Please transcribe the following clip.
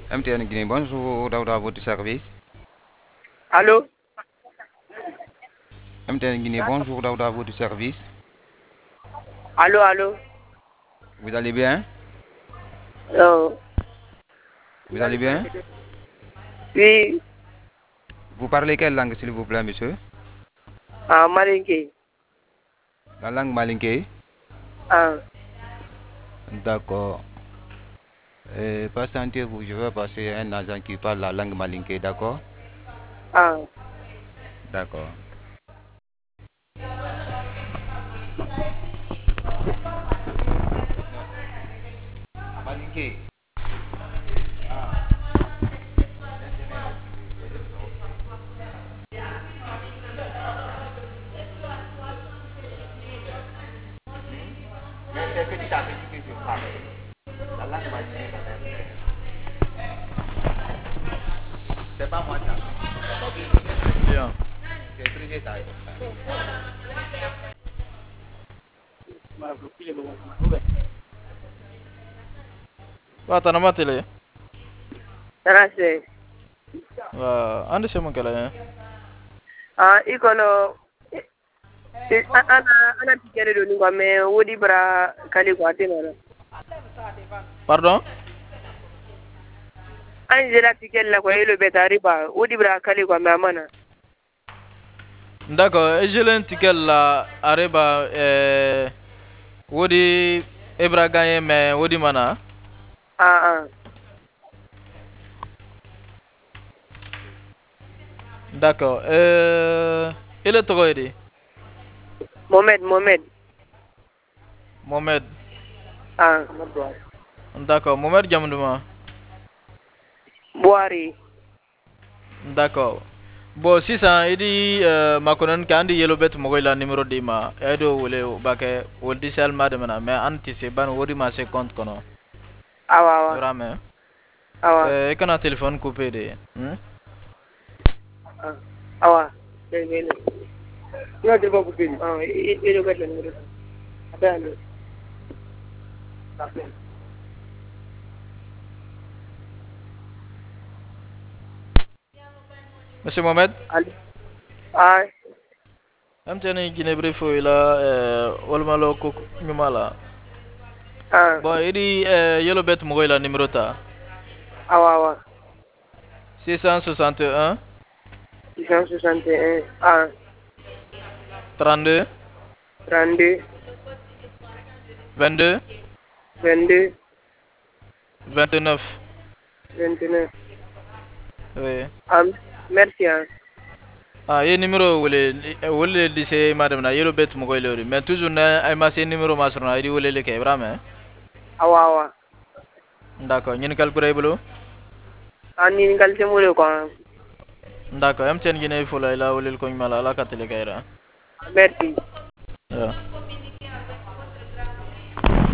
MTN Guinée, bonjour, Daouda à votre service. Allô? MTN Guinée, bonjour, Daouda à votre service. Allô, allô? Vous allez bien? Euh, Vous allez bien? oui, Vous parlez quelle langue, s'il vous plaît, monsieur? Malinké. La langue malinké? Ah, D'accord. Patientez-vous, je vais passer un agent qui parle la langue malinké, d'accord? ah. D'accord. Malinké. Mais c'est petit à petit que je parle. La langue malinké, c'est pas moi qui apprends. Bien. C'est privé, ça. Wata na matele. Namaste. Ande sema kala. Ikono, ana tikere do ningwa me wodi bra kali kwa tena. Pardon? An jela tikere la kwa hilo betari ba, wodi bra kali kwa me amana. D'accord, je l'ai la areba wodi ebra gagné mais wodi mana. Ah. D'accord. Il est trop aidé. Mohamed. Mohamed. Ah, D'accord, Mohamed Jamdouma. Boari. D'accord. Bon, si ça idi makonan kandi yellow bet mogola numéro dima edo wole bake woldi selma de mana mais anti se ban wodi ma se compte kono. Awa. Vraiment. Awa. Kana téléphone coupé de. Awa. Yo te voy a coupé. Ah, et le gars le numéro. Attends. Monsieur Mohamed? Ah. Amtani Guinée Brefo ila walmalo ko nyumala. Bon, idi yellow bet mogola numéro ta. Awa. 661 661 ah 32 32 22 22 29. 29. Oui. Merci. Ye numéro wole lycée madame na yellow bet mogola mais toujours na ay ma numéro masrona idi wole le kay vraiment. Awa. D'accord, ñin calculer bolo. Ani ngal temule ko. D'accord, am ten Guinée fo la wole ko mala la katele kayra. Merci. Yeah.